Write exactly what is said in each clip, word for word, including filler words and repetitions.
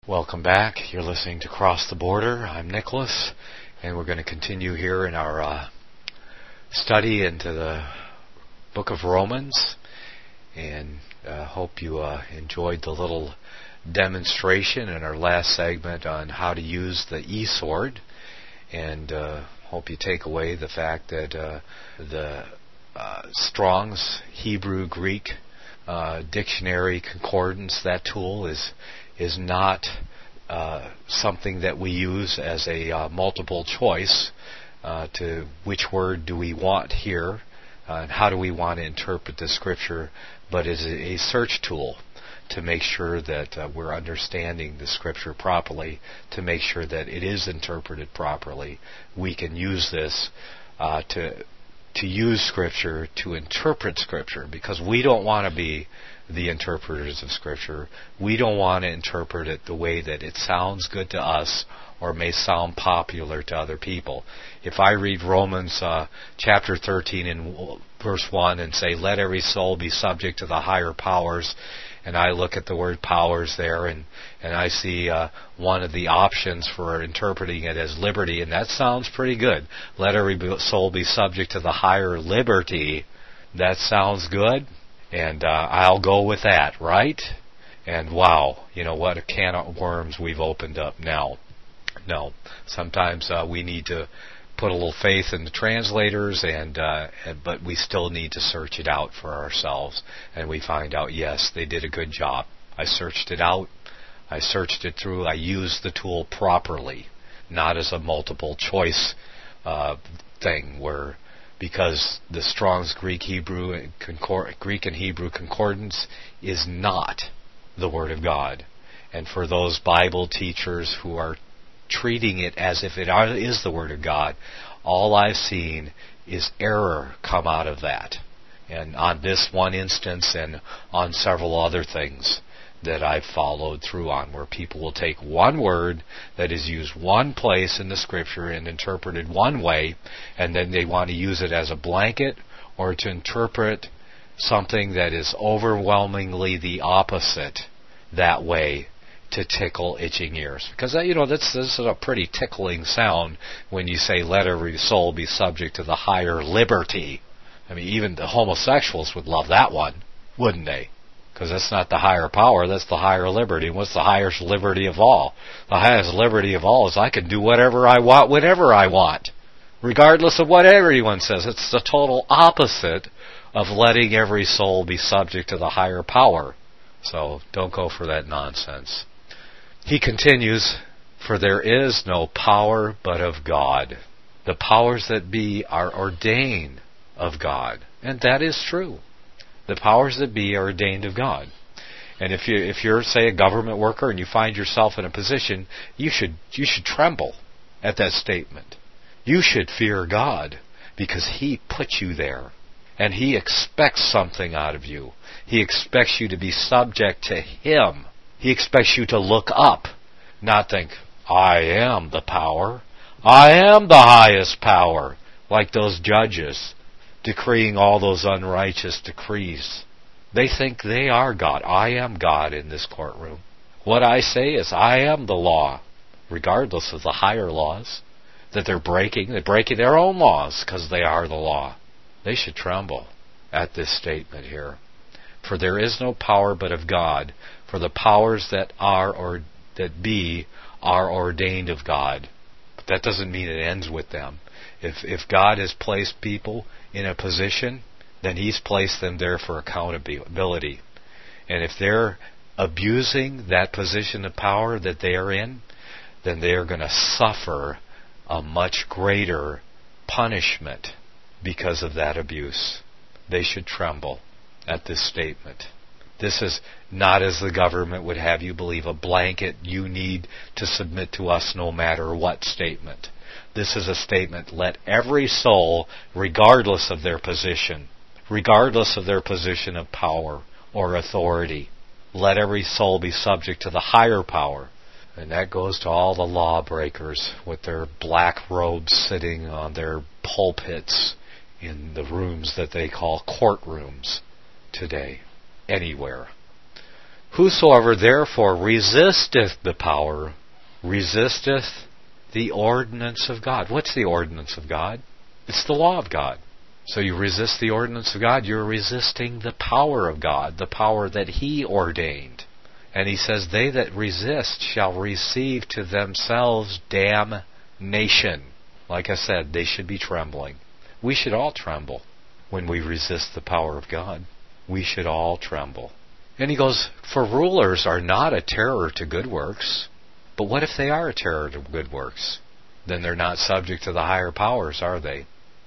Welcome back. You're listening to Cross the Border. I'm Nicholas, and we're going to continue here in our uh, study into the book of Romans, and uh, hope you uh, enjoyed the little demonstration in our last segment on how to use the e-sword, and uh, hope you take away the fact that uh, the uh, Strong's Hebrew Greek uh, dictionary concordance, that tool is is not uh, something that we use as a uh, multiple choice uh, to which word do we want here uh, and how do we want to interpret the scripture, but is a search tool to make sure that uh, we're understanding the scripture properly, to make sure that it is interpreted properly. We can use this uh, to to use scripture to interpret scripture, because we don't want to be the interpreters of scripture. We don't want to interpret it the way that it sounds good to us or may sound popular to other people. If I read Romans uh, chapter thirteen and verse one and say, let every soul be subject to the higher powers, and I look at the word powers there, and, and I see uh, one of the options for interpreting it as liberty, and that sounds pretty good. Let every soul be subject to the higher liberty. That sounds good, and uh, I'll go with that, right? And wow, you know what a can of worms we've opened up now. No, sometimes uh, we need to put a little faith in the translators, and, uh, and but we still need to search it out for ourselves, and we find out, yes, they did a good job. I searched it out. I searched it through. I used the tool properly, not as a multiple choice uh, thing where, because the Strong's Greek Hebrew and Concord, Greek and Hebrew concordance is not the Word of God, and for those Bible teachers who are treating it as if it is the Word of God, all I've seen is error come out of that. And on this one instance and on several other things that I've followed through on, where people will take one word that is used one place in the Scripture and interpreted one way, and then they want to use it as a blanket or to interpret something that is overwhelmingly the opposite that way, to tickle itching ears. Because, you know, this, this is a pretty tickling sound when you say, let every soul be subject to the higher liberty. I mean, even the homosexuals would love that one, wouldn't they? Because that's not the higher power, that's the higher liberty. And what's the highest liberty of all? The highest liberty of all is I can do whatever I want, whenever I want, regardless of what everyone says. It's the total opposite of letting every soul be subject to the higher power. So don't go for that nonsense. He continues, for there is no power but of God. The powers that be are ordained of God. And that is true. The powers that be are ordained of God. And if you if you're, say, a government worker and you find yourself in a position, you should you should tremble at that statement. You should fear God, because He put you there. And He expects something out of you. He expects you to be subject to Him. He expects you to look up, not think, I am the power. I am the highest power, like those judges decreeing all those unrighteous decrees. They think they are God. I am God in this courtroom. What I say is I am the law, regardless of the higher laws that they're breaking. They're breaking their own laws because they are the law. They should tremble at this statement here. For there is no power but of God, for the powers that are or that be are ordained of God. But that doesn't mean it ends with them. If if God has placed people in a position, then He's placed them there for accountability. And if they're abusing that position of power that they are in, then they are going to suffer a much greater punishment because of that abuse. They should tremble at this statement. This is not, as the government would have you believe, a blanket you need to submit to us no matter what statement. This is a statement, let every soul, regardless of their position, regardless of their position of power or authority, let every soul be subject to the higher power. And that goes to all the lawbreakers with their black robes sitting on their pulpits in the rooms that they call courtrooms today, anywhere. Whosoever therefore resisteth the power, resisteth the ordinance of God. What's the ordinance of God? It's the law of God. So you resist the ordinance of God, you're resisting the power of God, the power that He ordained. And He says, they that resist shall receive to themselves damnation. Like I said, they should be trembling. We should all tremble when we resist the power of God. We should all tremble. And he goes, for rulers are not a terror to good works. But what if they are a terror to good works? Then they're not subject to the higher powers, are they?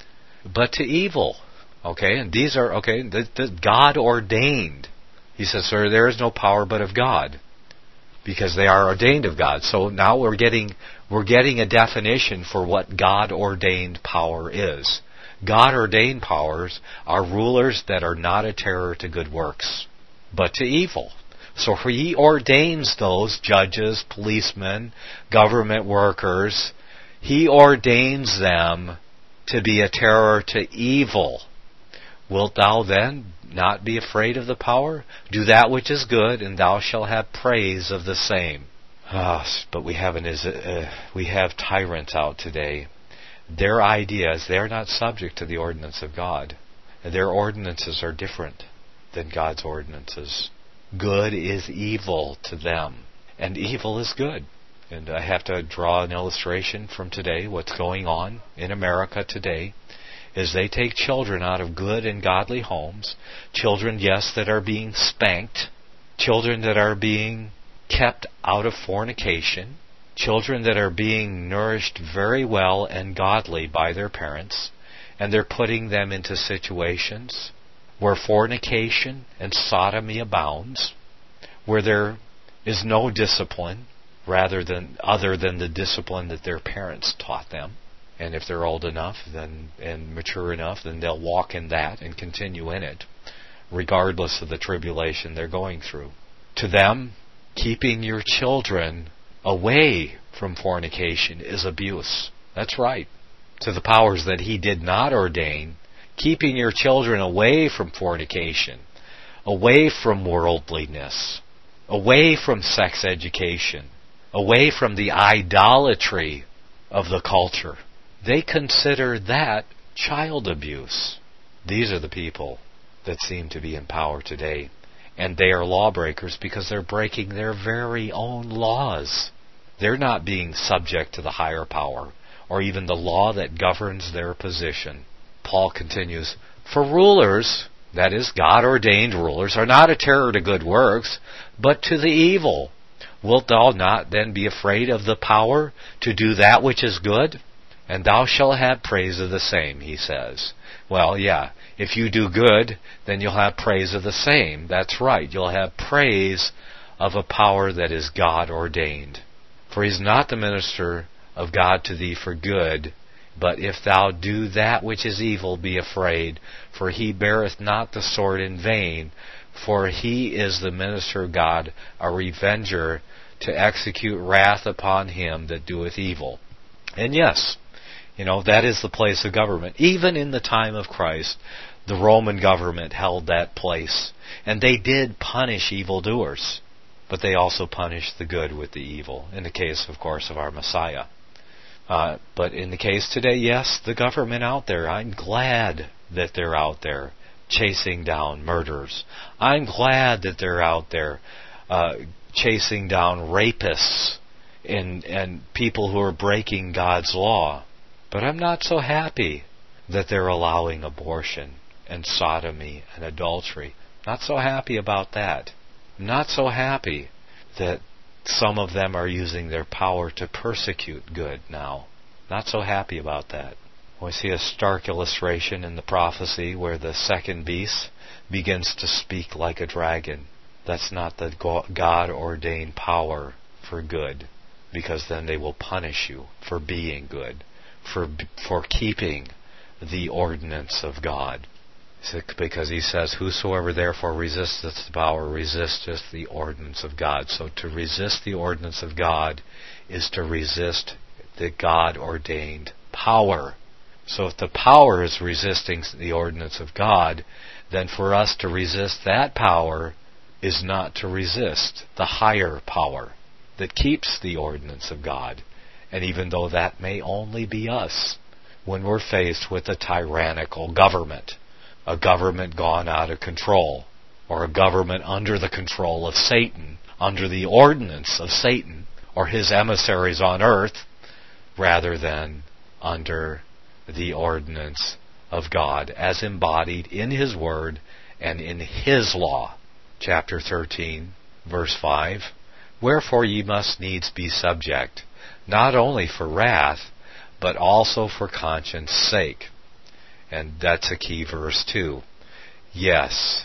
But to evil. Okay, and these are, okay, the, the God ordained. He says, sir, there is no power but of God. Because they are ordained of God. So now we're getting we're getting a definition for what God ordained power is. God ordained powers are rulers that are not a terror to good works, but to evil. So He ordains those judges, policemen, government workers. He ordains them to be a terror to evil. Wilt thou then not be afraid of the power? Do that which is good, and thou shalt have praise of the same. Ah, but we have an, uh, we have tyrants out today. Their ideas, they are not subject to the ordinance of God. Their ordinances are different than God's ordinances. Good is evil to them, and evil is good. And I have to draw an illustration from today, what's going on in America today, is they take children out of good and godly homes, children, yes, that are being spanked, children that are being kept out of fornication, children that are being nourished very well and godly by their parents, and they're putting them into situations where fornication and sodomy abounds, where there is no discipline rather than other than the discipline that their parents taught them. And if they're old enough then and mature enough, then they'll walk in that and continue in it, regardless of the tribulation they're going through. To them, keeping your children away from fornication is abuse. That's right. To the powers that He did not ordain, keeping your children away from fornication, away from worldliness, away from sex education, away from the idolatry of the culture. They consider that child abuse. These are the people that seem to be in power today. And they are lawbreakers because they're breaking their very own laws. They're not being subject to the higher power or even the law that governs their position. Paul continues, for rulers, that is, God-ordained rulers, are not a terror to good works, but to the evil. Wilt thou not then be afraid of the power to do that which is good? And thou shalt have praise of the same, he says. Well, yeah, if you do good, then you'll have praise of the same. That's right, you'll have praise of a power that is God-ordained. For He is not the minister of God to thee for good, but if thou do that which is evil, be afraid, for He beareth not the sword in vain, for He is the minister of God, a revenger, to execute wrath upon him that doeth evil. And yes, you know, that is the place of government. Even in the time of Christ, the Roman government held that place. And they did punish evildoers, but they also punished the good with the evil, in the case, of course, of our Messiah. Uh, but in the case today, yes, the government out there, I'm glad that they're out there chasing down murderers. I'm glad that they're out there uh, chasing down rapists and, and people who are breaking God's law. But I'm not so happy that they're allowing abortion and sodomy and adultery. Not so happy about that. Not so happy that some of them are using their power to persecute good now. Not so happy about that. We see a stark illustration in the prophecy where the second beast begins to speak like a dragon. That's not the God-ordained power for good, because then they will punish you for being good, for for keeping the ordinance of God. Because He says, whosoever therefore resisteth the power resisteth the ordinance of God. So to resist the ordinance of God is to resist the God-ordained power. So if the power is resisting the ordinance of God, then for us to resist that power is not to resist the higher power that keeps the ordinance of God. And even though that may only be us, when we're faced with a tyrannical government, a government gone out of control, or a government under the control of Satan, under the ordinance of Satan, or his emissaries on earth, rather than under the ordinance of God, as embodied in His Word and in His law. Chapter thirteen, verse five, Wherefore ye must needs be subject, not only for wrath, but also for conscience sake. And that's a key verse too. Yes,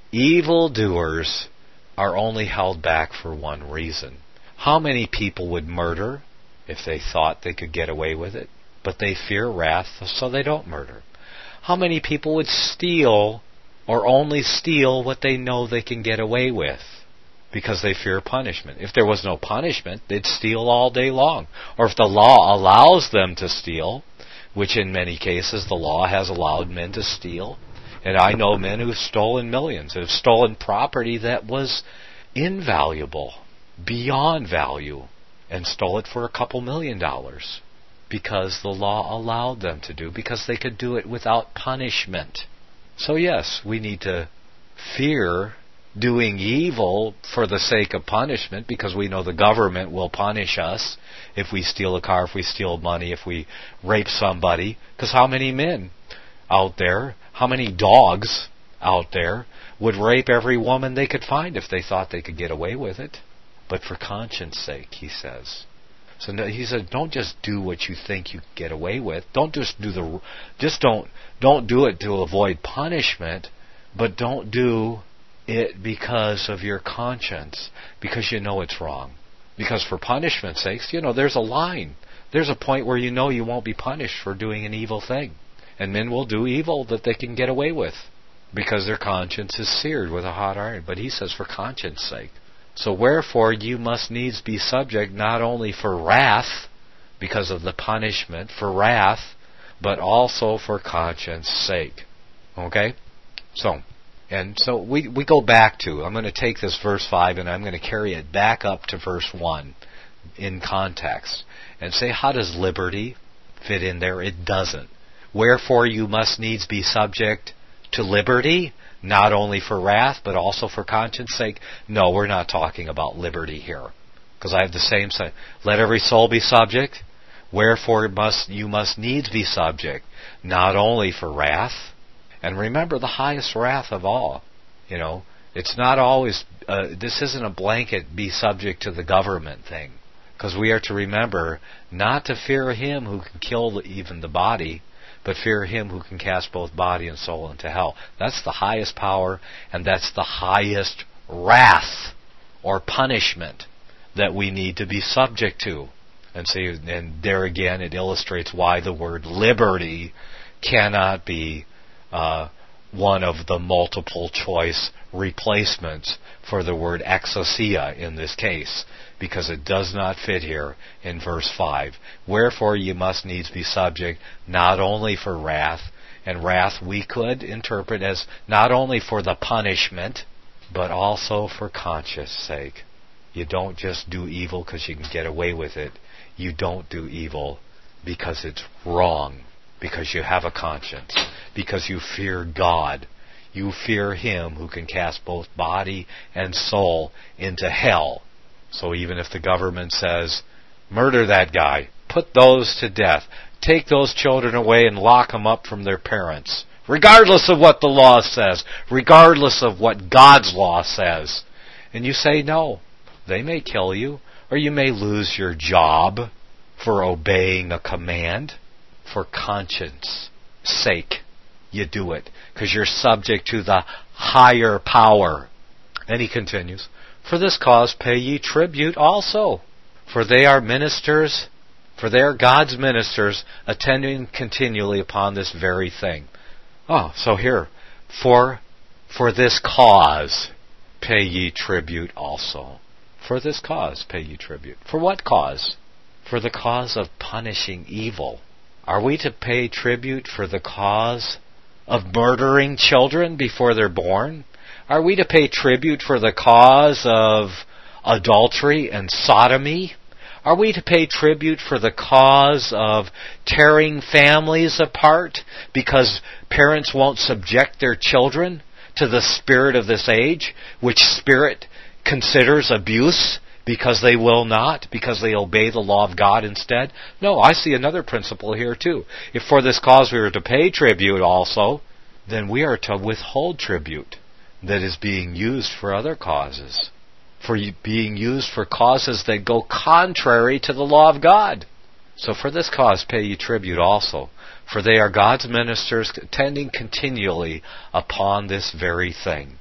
evildoers are only held back for one reason. How many people would murder if they thought they could get away with it, but they fear wrath, so they don't murder? How many people would steal or only steal what they know they can get away with because they fear punishment? If there was no punishment, they'd steal all day long. Or if the law allows them to steal, which in many cases the law has allowed men to steal, and I know men who've stolen millions, who've stolen property that was invaluable, beyond value, and stole it for a couple million dollars, because the law allowed them to do, because they could do it without punishment. So yes, we need to fear doing evil for the sake of punishment, because we know the government will punish us if we steal a car, if we steal money, if we rape somebody. Because how many men out there, how many dogs out there would rape every woman they could find if they thought they could get away with it? But for conscience sake, he says. So no, he said, don't just do what you think you get away with. Don't just do the, just don't, don't do it to avoid punishment, but don't do it because of your conscience, because you know it's wrong. Because for punishment's sake, you know, there's a line. There's a point where you know you won't be punished for doing an evil thing. And men will do evil that they can get away with because their conscience is seared with a hot iron. But he says for conscience sake. So wherefore you must needs be subject not only for wrath, because of the punishment, for wrath, but also for conscience sake. Okay? So, and so we, we go back to, I'm going to take this verse five and I'm going to carry it back up to verse one in context and say, how does liberty fit in there? It doesn't. Wherefore you must needs be subject to liberty, not only for wrath, but also for conscience sake. No, we're not talking about liberty here. Because I have the same saying. Let every soul be subject. Wherefore must you must needs be subject, not only for wrath. And remember the highest wrath of all. You know, it's not always, uh, this isn't a blanket be subject to the government thing. Because we are to remember not to fear him who can kill even the body, but fear him who can cast both body and soul into hell. That's the highest power, and that's the highest wrath or punishment that we need to be subject to. And see, and there again, it illustrates why the word liberty cannot be uh, one of the multiple choice replacements for the word exousia in this case, because it does not fit here in verse five. Wherefore you must needs be subject not only for wrath, and wrath we could interpret as not only for the punishment, but also for conscience sake. You don't just do evil because you can get away with it. You don't do evil because it's wrong, because you have a conscience, because you fear God. You fear him who can cast both body and soul into hell. So even if the government says, murder that guy, put those to death, take those children away and lock them up from their parents, regardless of what the law says, regardless of what God's law says, and you say no, they may kill you, or you may lose your job for obeying a command. For conscience sake, you do it, because you're subject to the higher power. And he continues, for this cause pay ye tribute also, for they are ministers, for they are God's ministers, attending continually upon this very thing. Oh, so here, for for this cause pay ye tribute also. For this cause pay ye tribute. For what cause? For the cause of punishing evil. Are we to pay tribute for the cause of murdering children before they're born? Are we to pay tribute for the cause of adultery and sodomy? Are we to pay tribute for the cause of tearing families apart because parents won't subject their children to the spirit of this age, which spirit considers abuse because they will not, because they obey the law of God instead? No, I see another principle here too. If for this cause we are to pay tribute also, then we are to withhold tribute that is being used for other causes, for being used for causes that go contrary to the law of God. So for this cause pay ye tribute also, for they are God's ministers, attending continually upon this very thing.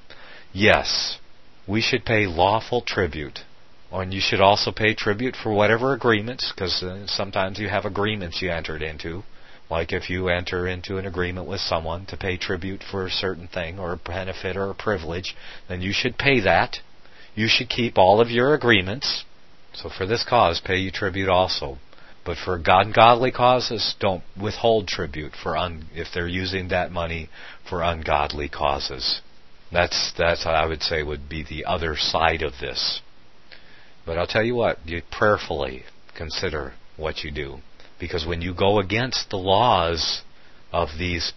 Yes, we should pay lawful tribute. And you should also pay tribute for whatever agreements, because uh, sometimes you have agreements you entered into. Like if you enter into an agreement with someone to pay tribute for a certain thing or a benefit or a privilege, then you should pay that. You should keep all of your agreements. So for this cause, pay you tribute also. But for ungodly causes, don't withhold tribute for un- if they're using that money for ungodly causes. That's that's what I would say would be the other side of this. But I'll tell you what, you prayerfully consider what you do. Because when you go against the laws of these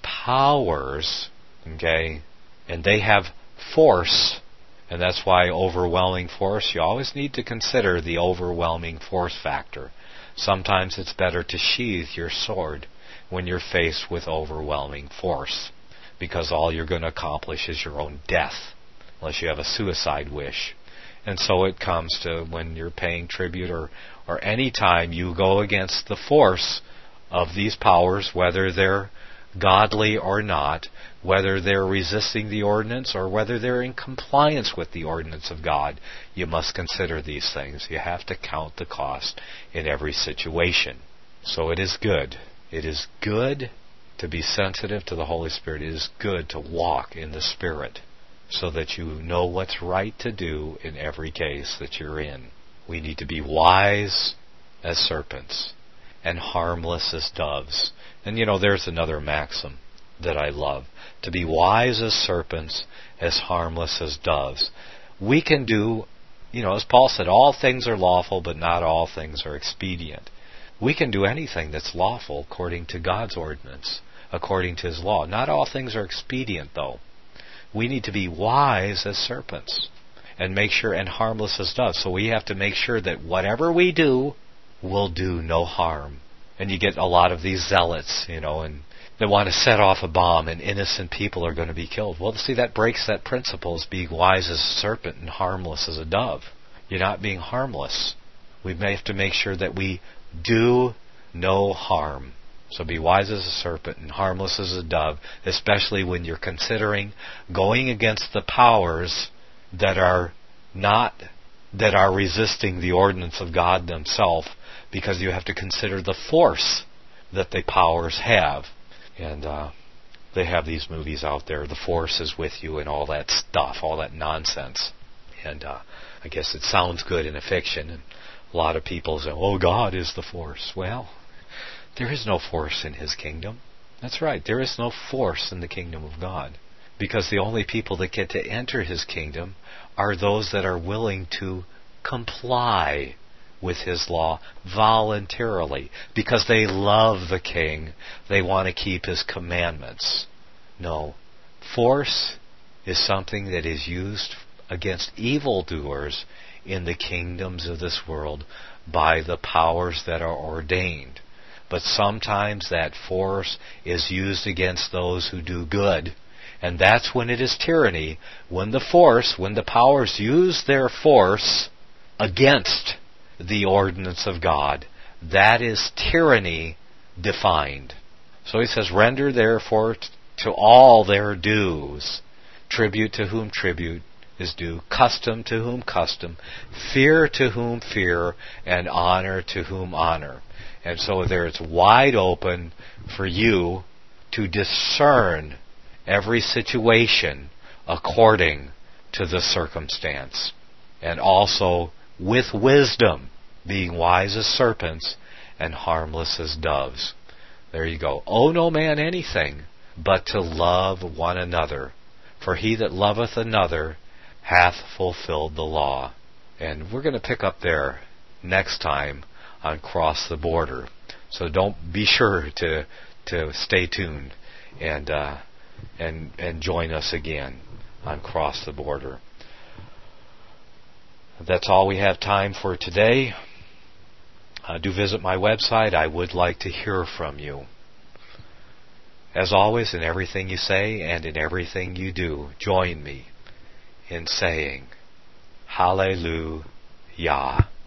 powers, okay, and they have force, and that's why overwhelming force, you always need to consider the overwhelming force factor. Sometimes it's better to sheath your sword when you're faced with overwhelming force, because all you're going to accomplish is your own death, unless you have a suicide wish. And so it comes to when you're paying tribute or, or any time you go against the force of these powers, whether they're godly or not, whether they're resisting the ordinance or whether they're in compliance with the ordinance of God, you must consider these things. You have to count the cost in every situation. So it is good. It is good to be sensitive to the Holy Spirit. It is good to walk in the Spirit, so that you know what's right to do in every case that you're in. We need to be wise as serpents and harmless as doves. And you know, there's another maxim that I love. To be wise as serpents, as harmless as doves. We can do, you know, as Paul said, all things are lawful, but not all things are expedient. We can do anything that's lawful according to God's ordinance, according to His law. Not all things are expedient, though. We need to be wise as serpents and make sure, and harmless as doves. So we have to make sure that whatever we do will do no harm. And you get a lot of these zealots, you know, and they want to set off a bomb and innocent people are going to be killed. Well, see, that breaks that principle as being wise as a serpent and harmless as a dove. You're not being harmless. We may have to make sure that we do no harm. So be wise as a serpent and harmless as a dove, especially when you're considering going against the powers that are not, that are resisting the ordinance of God themselves, because you have to consider the force that the powers have. And uh, they have these movies out there, The Force is With You, and all that stuff, all that nonsense. And uh, I guess it sounds good in a fiction, and a lot of people say, oh, God is the force. Well, there is no force in His kingdom. That's right. There is no force in the kingdom of God. Because the only people that get to enter His kingdom are those that are willing to comply with His law voluntarily. Because they love the King. They want to keep His commandments. No. Force is something that is used against evildoers in the kingdoms of this world by the powers that are ordained. But sometimes that force is used against those who do good. And that's when it is tyranny. When the force, when the powers use their force against the ordinance of God, that is tyranny defined. So he says, render therefore to all their dues, tribute to whom tribute is due, custom to whom custom, fear to whom fear, and honor to whom honor. And so there it's wide open for you to discern every situation according to the circumstance. And also with wisdom, being wise as serpents and harmless as doves. There you go. Owe no man anything but to love one another. For he that loveth another hath fulfilled the law. And we're going to pick up there next time on Cross the Border. So don't be sure to to stay tuned and uh, and and join us again on Cross the Border. That's all we have time for today. Uh, do visit my website. I would like to hear from you. As always, in everything you say and in everything you do, join me in saying Hallelujah.